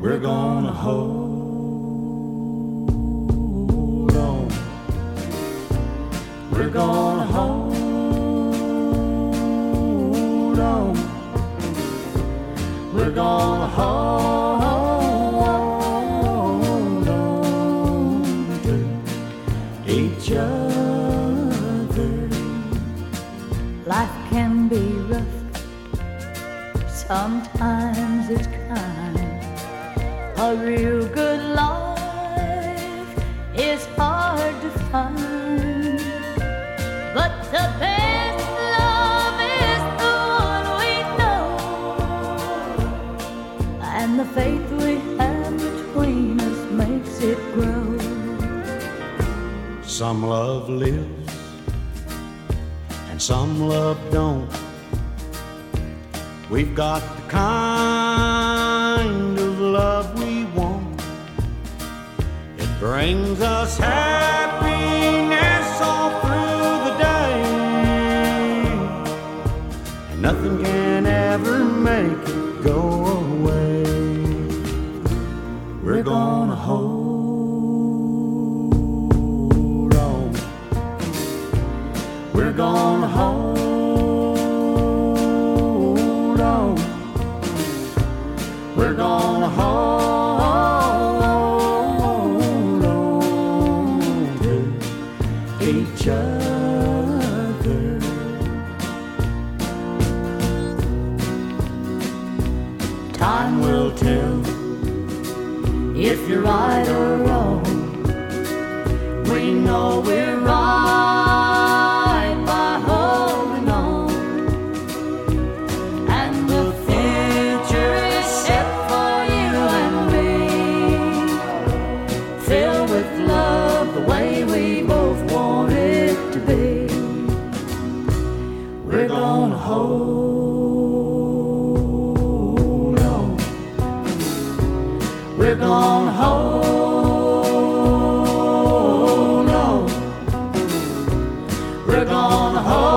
We're gonna hold on. We're gonna hold on. We're gonna hold on to each other. Life can be rough, sometimes it's kind. A real good life is hard to find, but the best love is the one we know, and the faith we have between us makes it grow. Some love lives and some love don't. We've got the kind of love we want. It brings us happiness all through the day, and nothing can ever make it go away. We're gonna hold on. We're gonna hold on. We're gonna hold on to each other. Time will tell if you're right or wrong. We know we're right by holding on, and the future is set for you and me, filled with love the way we both want it to be. We're gonna hold on. We're gonna hold on. We're gonna hold